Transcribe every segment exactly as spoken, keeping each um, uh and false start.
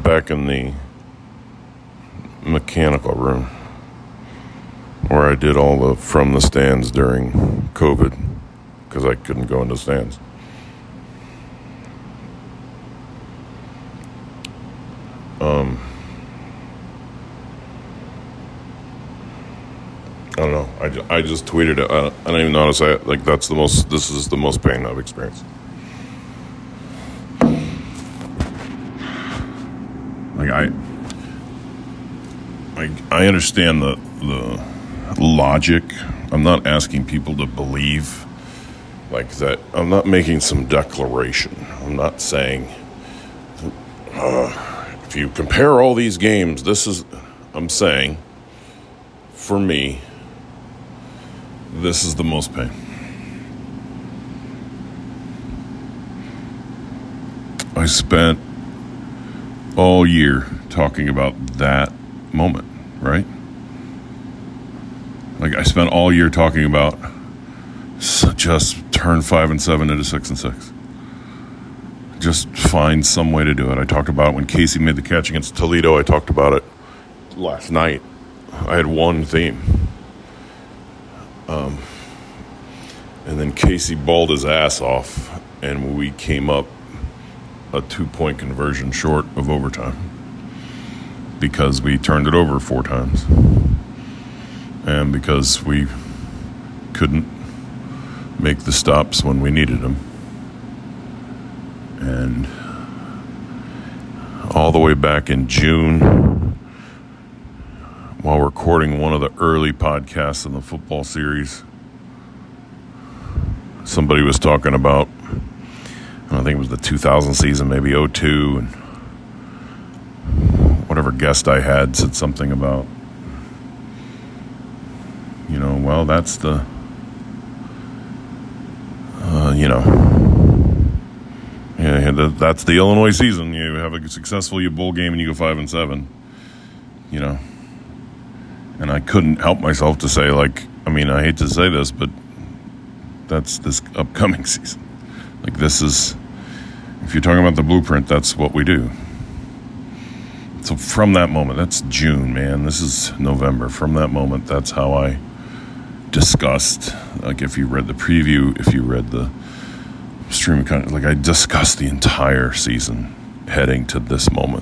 back in the mechanical room where I did all the from the stands during COVID because I couldn't go into stands. Um, I don't know. I, ju- I just tweeted it. I don't, I don't even know how to say it. Like, that's the most, this is the most pain I've experienced. Like, I, I, I understand the, the logic. I'm not asking people to believe like that. I'm not making some declaration. I'm not saying, uh, if you compare all these games, this is, I'm saying, for me, this is the most pain. I spent all year talking about that moment, right? Like, I spent all year talking about just turn five and seven into six and six. Just find some way to do it. I talked about it when Casey made the catch against Toledo. I talked about it last night. I had one theme. Um, and then Casey balled his ass off, and we came up a two-point conversion short of overtime because we turned it over four times. And because we couldn't make the stops when we needed them. And all the way back in June, while recording one of the early podcasts in the football series, somebody was talking about, I think it was the two thousand season, maybe oh two, and whatever guest I had said something about, you know, well, that's the, uh, you know, yeah, that's the Illinois season. You have a successful bowl game and you go five and seven, you know. And I couldn't help myself to say, like, I mean, I hate to say this, but that's this upcoming season. Like, this is, if you're talking about the blueprint, that's what we do. So from that moment, that's June, man. This is November. From that moment, that's how I discussed, like, if you read the preview, if you read the streaming content, like, I discussed the entire season heading to this moment.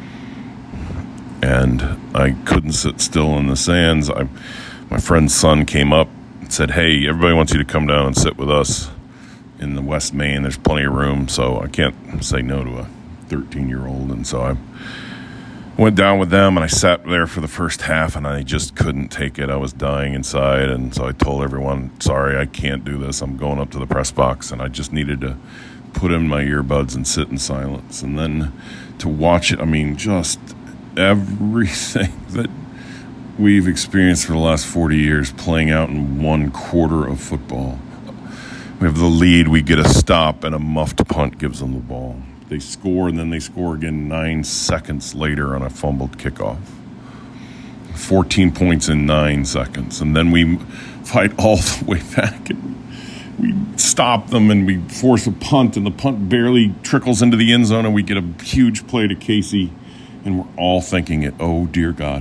And I couldn't sit still in the sands. I, my friend's son came up and said, hey, everybody wants you to come down and sit with us in the West Main. There's plenty of room, so I can't say no to a thirteen-year-old. And so I went down with them, and I sat there for the first half, and I just couldn't take it. I was dying inside, and so I told everyone, sorry, I can't do this. I'm going up to the press box, and I just needed to put in my earbuds and sit in silence. And then to watch it, I mean, just everything that we've experienced for the last forty years playing out in one quarter of football. We have the lead, we get a stop, and a muffed punt gives them the ball. They score, and then they score again nine seconds later on a fumbled kickoff. fourteen points in nine seconds. And then we fight all the way back, and we stop them, and we force a punt, and the punt barely trickles into the end zone, and we get a huge play to Casey. And we're all thinking it, oh, dear God.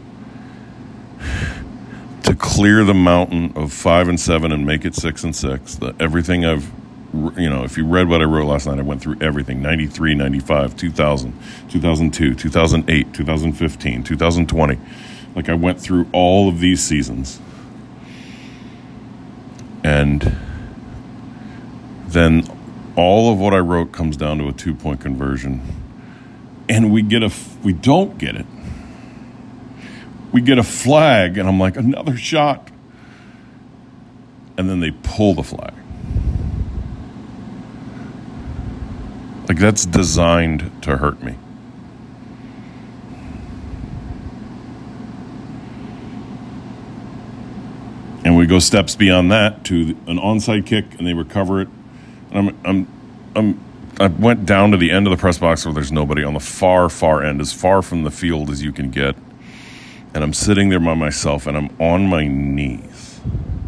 To clear the mountain of five and seven and make it six and six, the, everything I've, you know, if you read what I wrote last night, I went through everything, ninety-three, ninety-five, two thousand, two thousand two, two thousand eight, two thousand fifteen, two thousand twenty. Like, I went through all of these seasons. And then all of what I wrote comes down to a two-point conversion. And we get a, we don't get it. We get a flag, and I'm like, another shot. And then they pull the flag. Like, that's designed to hurt me. And we go steps beyond that to an onside kick, and they recover it. And I'm, I'm, I'm, I went down to the end of the press box where there's nobody, on the far, far end, as far from the field as you can get. And I'm sitting there by myself, and I'm on my knees.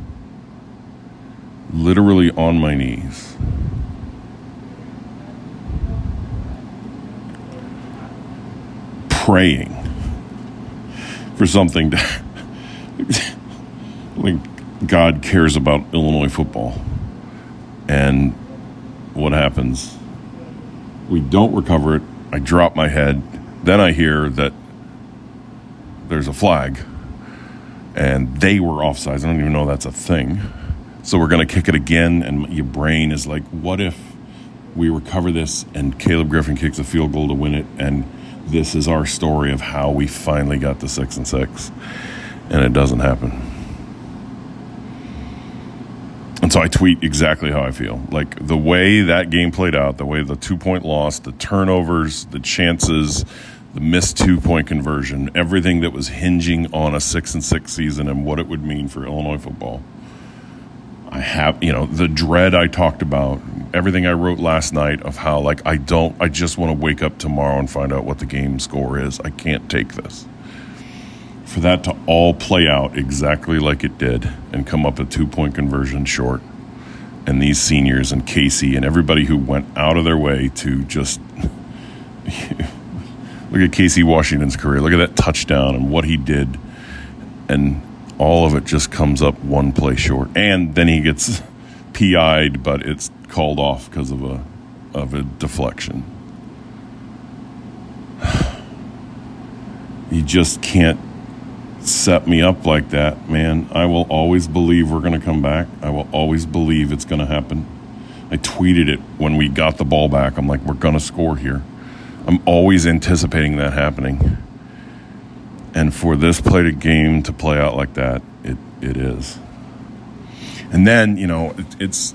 Literally on my knees. praying for something to, like God cares about Illinois football. And what happens? We don't recover it. I drop my head. Then I hear that there's a flag. And they were offsides. I don't even know that's a thing. So we're going to kick it again. And your brain is like, what if we recover this and Caleb Griffin kicks a field goal to win it? And this is our story of how we finally got to six and six. And it doesn't happen. And so I tweet exactly how I feel. Like the way that game played out, the way the two-point loss, the turnovers, the chances, the missed two-point conversion, everything that was hinging on a six and six season and what it would mean for Illinois football. I have, you know, the dread I talked about, everything I wrote last night of how, like, I don't, I just want to wake up tomorrow and find out what the game score is. I can't take this. For that to all play out exactly like it did and come up a two-point conversion short, and these seniors and Casey and everybody who went out of their way to just look at Casey Washington's career, look at that touchdown and what he did, and all of it just comes up one play short. And then he gets P I'd, but it's called off because of a of a deflection. You just can't set me up like that, man. I will always believe we're going to come back. I will always believe it's going to happen. I tweeted it when we got the ball back. I'm like, we're going to score here. I'm always anticipating that happening. And for this play to game to play out like that, it it is. And then, you know, it, it's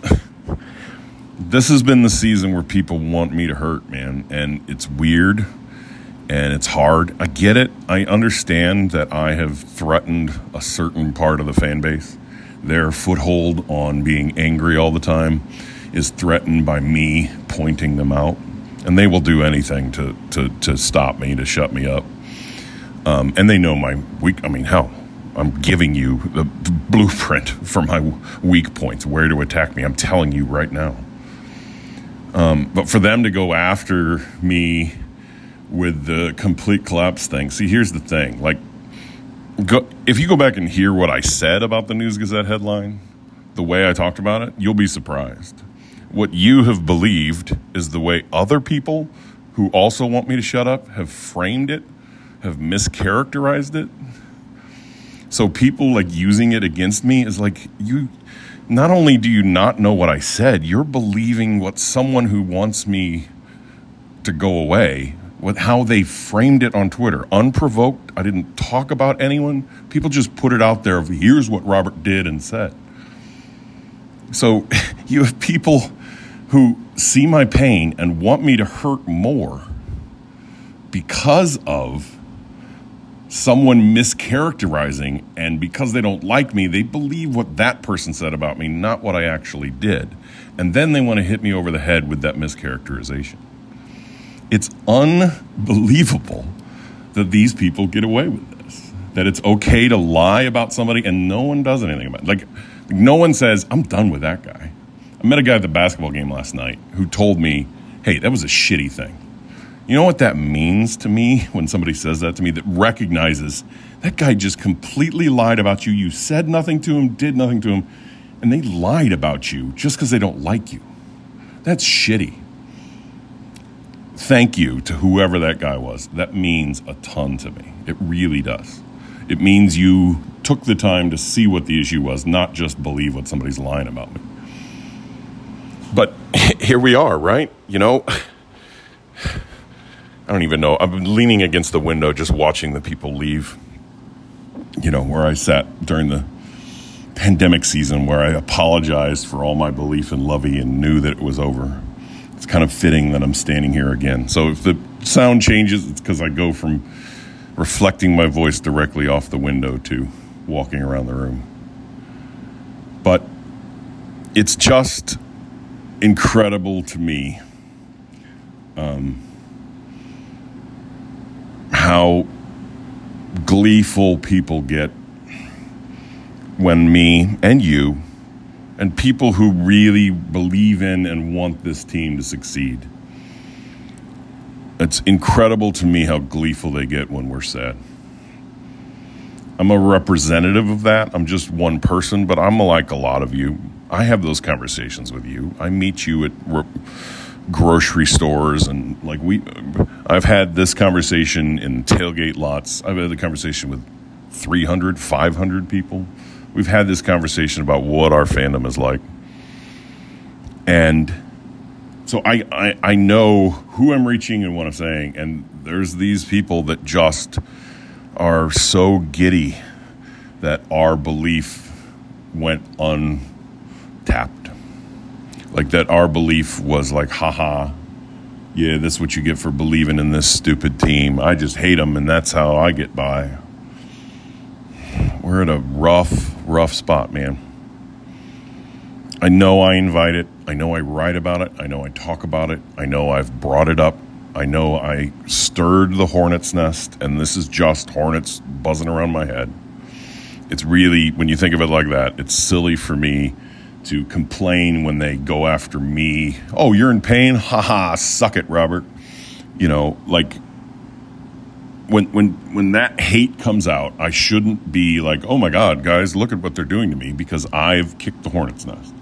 this has been the season where people want me to hurt, man. And it's weird. And it's hard. I get it. I understand that I have threatened a certain part of the fan base. Their foothold on being angry all the time is threatened by me pointing them out. And they will do anything to, to, to stop me, to shut me up. Um, and they know my weak, I mean, hell, I'm giving you the blueprint for my weak points, where to attack me. I'm telling you right now. Um, but for them to go after me with the complete collapse thing. See, here's the thing. Like, go, if you go back and hear what I said about the News Gazette headline, the way I talked about it, you'll be surprised. What you have believed is the way other people who also want me to shut up have framed it, have mischaracterized it. So people like using it against me is like, you, not only do you not know what I said, you're believing what someone who wants me to go away, with how they framed it on Twitter. Unprovoked. I didn't talk about anyone. People just put it out there of, here's what Robert did and said. So you have people who see my pain and want me to hurt more because of someone mischaracterizing, and because they don't like me, they believe what that person said about me, not what I actually did. And then they want to hit me over the head with that mischaracterization. It's unbelievable that these people get away with this, that it's okay to lie about somebody and no one does anything about it. Like, no one says, I'm done with that guy. I met a guy at the basketball game last night who told me, hey, that was a shitty thing. You know what that means to me when somebody says that to me, that recognizes that guy just completely lied about you. You said nothing to him, did nothing to him, and they lied about you just because they don't like you. That's shitty. Thank you to whoever that guy was. That means a ton to me. It really does. It means you took the time to see what the issue was, not just believe what somebody's lying about me. But here we are, right? You know, I don't even know. I'm leaning against the window just watching the people leave, you know, where I sat during the pandemic season, where I apologized for all my belief in Lovey and knew that it was over. It's kind of fitting that I'm standing here again. So if the sound changes, it's because I go from reflecting my voice directly off the window to walking around the room. But it's just incredible to me um, how gleeful people get when me and you and people who really believe in and want this team to succeed It's incredible to me how gleeful they get when we're sad. I'm a representative of that. I'm just one person, but I'm like a lot of you. I have those conversations with you. I meet you at re- grocery stores, and like we, I've had this conversation in tailgate lots. I've had the conversation with three hundred, five hundred people. We've had this conversation about what our fandom is like. And so I, I, I know who I'm reaching and what I'm saying. And there's these people that just are so giddy that our belief went untapped. Like that our belief was like, haha, yeah, this is what you get for believing in this stupid team. I just hate them, and that's how I get by. We're at a rough, rough spot, man. I know I invite it. I know I write about it. I know I talk about it. I know I've brought it up. I know I stirred the hornet's nest, and this is just hornets buzzing around my head. It's really, when you think of it like that, it's silly for me to complain when they go after me. Oh, you're in pain? Ha ha, suck it, Robert. You know, like, when when when that hate comes out, I shouldn't be like, oh my God, guys, look at what they're doing to me, because I've kicked the hornet's nest.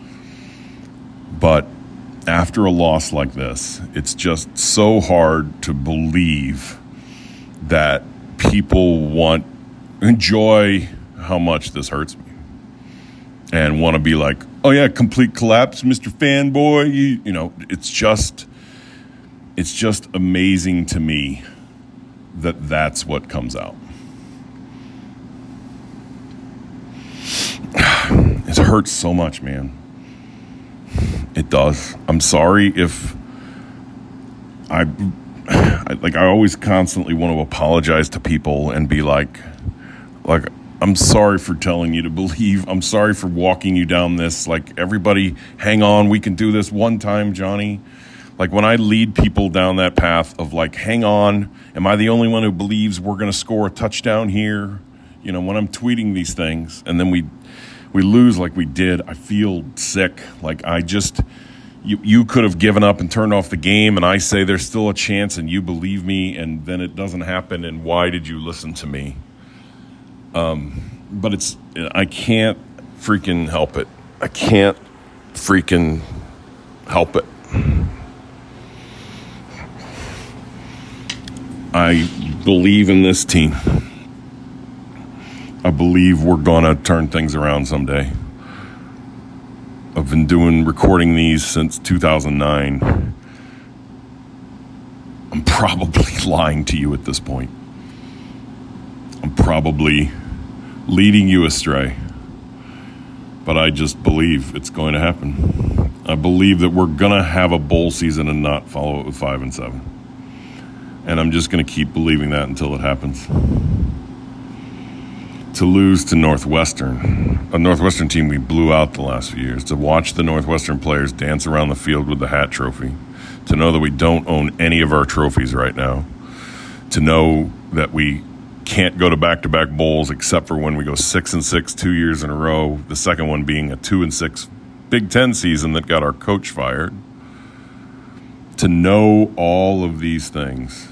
But after a loss like this, it's just so hard to believe that people want, enjoy how much this hurts me and want to be like, oh yeah, complete collapse, Mister Fanboy. You, you know, it's just, it's just amazing to me that that's what comes out. It hurts so much, man. It does. I'm sorry if I, I, like, I always constantly want to apologize to people and be like, like, I'm sorry for telling you to believe. I'm sorry for walking you down this. Like, everybody, hang on. We can do this one time, Johnny. Like, when I lead people down that path of like, hang on, am I the only one who believes we're going to score a touchdown here? You know, when I'm tweeting these things and then we we lose like we did, I feel sick. Like, I just, you, you could have given up and turned off the game, and I say there's still a chance and you believe me, and then it doesn't happen, and why did you listen to me? Um, but it's, I can't freaking help it. I can't freaking help it. I believe in this team. I believe we're going to turn things around someday. I've been doing, recording these since two thousand nine. I'm probably lying to you at this point. I'm probably leading you astray. But I just believe it's going to happen. I believe that we're going to have a bowl season and not follow it with five and seven. And I'm just going to keep believing that until it happens. To lose to Northwestern, a Northwestern team we blew out the last few years, to watch the Northwestern players dance around the field with the hat trophy, to know that we don't own any of our trophies right now, to know that we can't go to back-to-back bowls except for when we go six and six two years in a row, the second one being a two and six Big Ten season that got our coach fired. To know all of these things.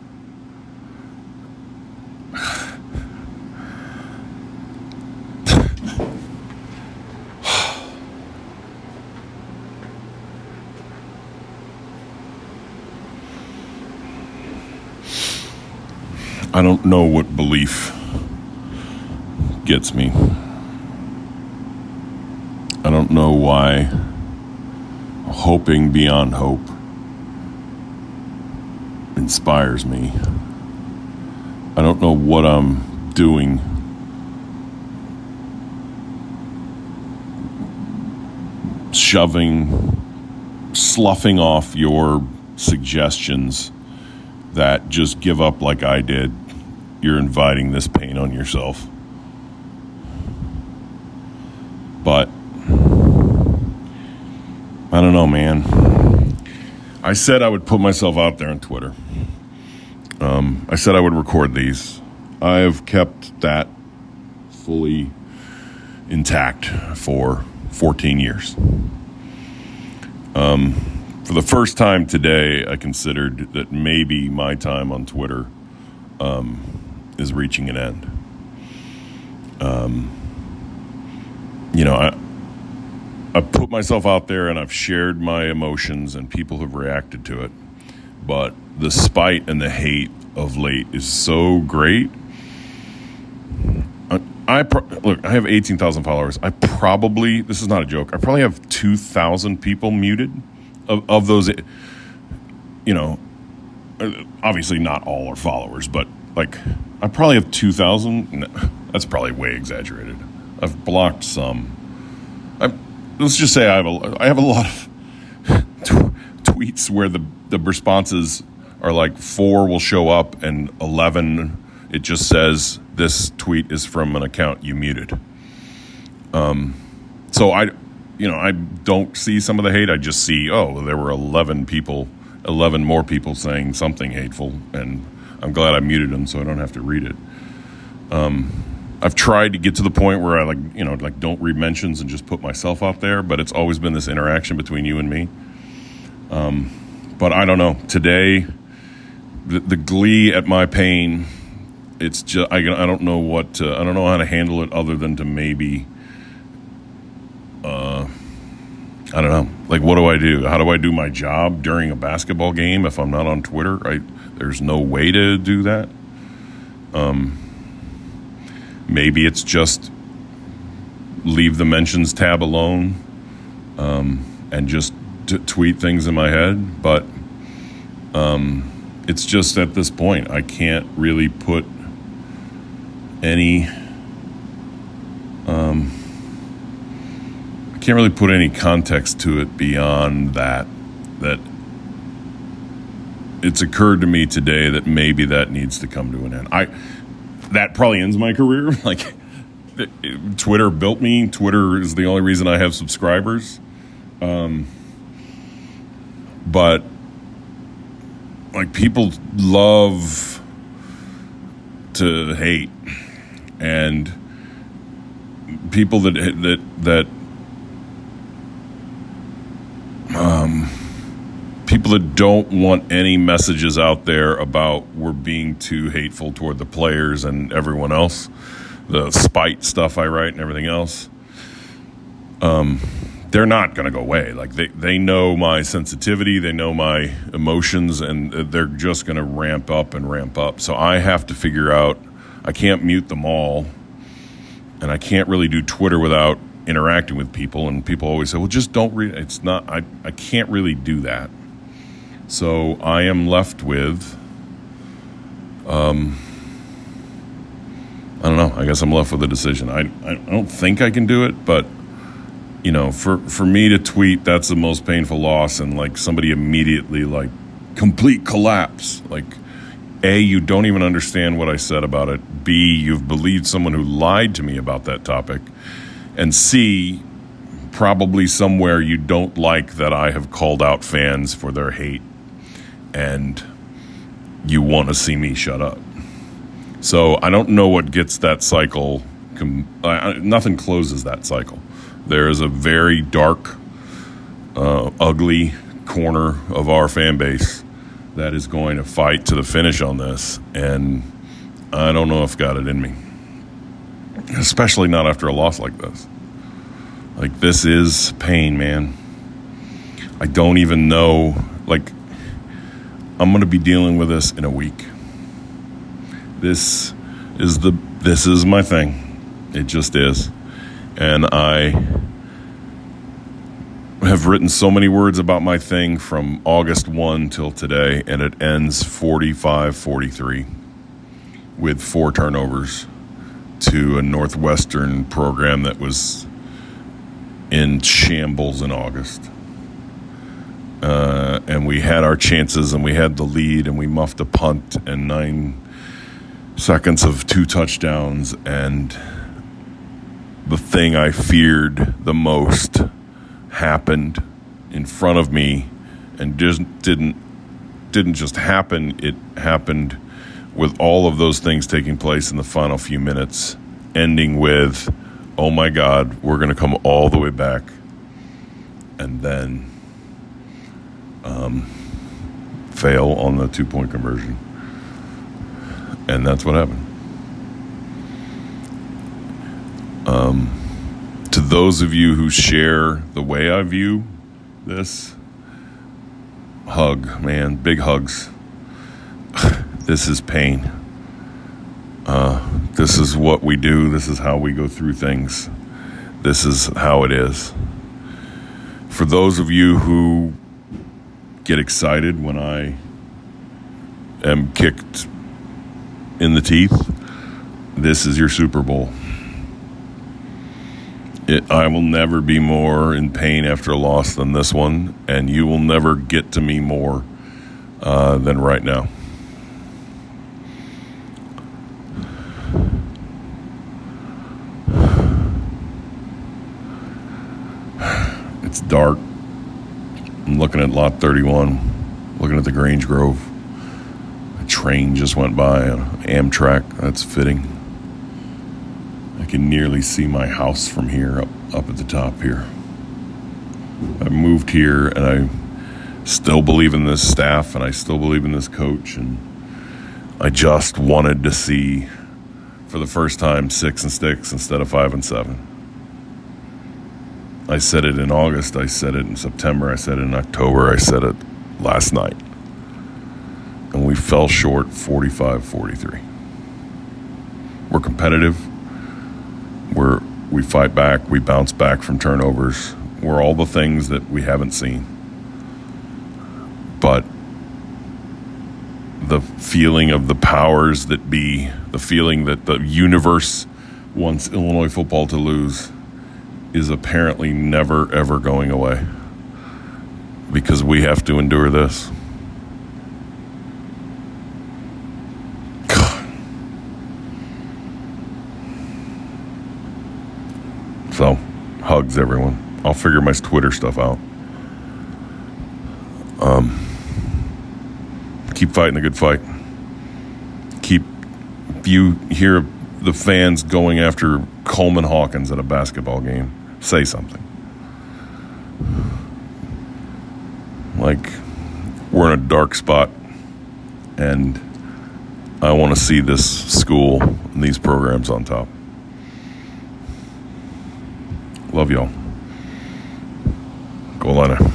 I don't know what belief gets me. I don't know why hoping beyond hope inspires me. I don't know what I'm doing shoving, sloughing off your suggestions that just give up like I did. You're inviting this pain on yourself. But I don't know, man. I said I would put myself out there on Twitter. Um, I said I would record these. I have kept that fully intact for fourteen years. Um, for the first time today, I considered that maybe my time on Twitter um, is reaching an end. Um, you know, I I put myself out there and I've shared my emotions and people have reacted to it. But the spite and the hate of late is so great. I, I pro- look, I have eighteen thousand followers. I probably, this is not a joke, I probably have two thousand people muted of, of those, you know, obviously not all are followers, but like I probably have two thousand. No, that's probably way exaggerated. I've blocked some. I, let's just say I have a, I have a lot of t- tweets where the, the responses are like four will show up and eleven, it just says this tweet is from an account you muted. Um, so I, you know, I don't see some of the hate. I just see, oh, there were eleven people, eleven more people saying something hateful, and I'm glad I muted them so I don't have to read it. Um, I've tried to get to the point where I like, you know, like don't read mentions and just put myself out there, but it's always been this interaction between you and me. Um, but I don't know. Today, the, the glee at my pain, it's just, I, I don't know what, to, I don't know how to handle it other than to maybe, uh, I don't know. Like, what do I do? How do I do my job during a basketball game if I'm not on Twitter? I, there's no way to do that. Um, maybe it's just leave the mentions tab alone, um, and just t- tweet things in my head. But um, it's just at this point, I can't really put any, um, I can't really put any context to it beyond that, that it's occurred to me today that maybe that needs to come to an end. I, that probably ends my career. Like, Twitter built me. Twitter is the only reason I have subscribers. Um, but like, people love to hate, and people that that that um, people that don't want any messages out there about we're being too hateful toward the players and everyone else, the spite stuff I write and everything else, um, they're not going to go away. Like, they, they know my sensitivity, they know my emotions, and they're just going to ramp up and ramp up. So I have to figure out, I can't mute them all, and I can't really do Twitter without interacting with people. And people always say, well, just don't read. It's not, I, I can't really do that. So I am left with, um, I don't know. I guess I'm left with a decision. I, I don't think I can do it, but, you know, for, for me to tweet, that's the most painful loss. And like, somebody immediately like complete collapse. Like, A, you don't even understand what I said about it. B, you've believed someone who lied to me about that topic. And C, probably somewhere you don't like that I have called out fans for their hate, and you want to see me shut up. So I don't know what gets that cycle. Com- uh, nothing closes that cycle. There is a very dark, uh, ugly corner of our fan base that is going to fight to the finish on this, and I don't know if got it in me. Especially not after a loss like this. Like, this is pain, man. I don't even know, like, I'm going to be dealing with this in a week. This is the, this is my thing. It just is. And I have written so many words about my thing from August first till today, and it ends forty-five forty-three with four turnovers to a Northwestern program that was in shambles in August. Uh, and we had our chances, and we had the lead, and we muffed a punt and nine seconds of two touchdowns. And the thing I feared the most happened in front of me, and just didn't didn't just happen. It happened with all of those things taking place in the final few minutes, ending with, oh my God, we're going to come all the way back. And then um, fail on the two-point conversion. And that's what happened. Um, to those of you who share the way I view this, hug, man, big hugs. This is pain. Uh, this is what we do. This is how we go through things. This is how it is. For those of you who get excited when I am kicked in the teeth, this is your Super Bowl. It, I will never be more in pain after a loss than this one, and you will never get to me more uh, than right now. It's dark. I'm looking at lot thirty-one, looking at the Grange Grove. A train just went by, an Amtrak. That's fitting. I can nearly see my house from here, up, up at the top here. I moved here, and I still believe in this staff, and I still believe in this coach, and I just wanted to see, for the first time, six and six instead of five and seven. I said it in August, I said it in September, I said it in October, I said it last night. And we fell short forty-five forty-three. We're competitive. We're, we fight back. We bounce back from turnovers. We're all the things that we haven't seen. But the feeling of the powers that be, the feeling that the universe wants Illinois football to lose, is apparently never, ever going away, because we have to endure this. God. So, hugs, everyone. I'll figure my Twitter stuff out. Um, keep fighting the good fight. Keep, if you hear the fans going after Coleman Hawkins at a basketball game, say something. Like, we're in a dark spot, and I want to see this school and these programs on top. Love y'all. Go Illini.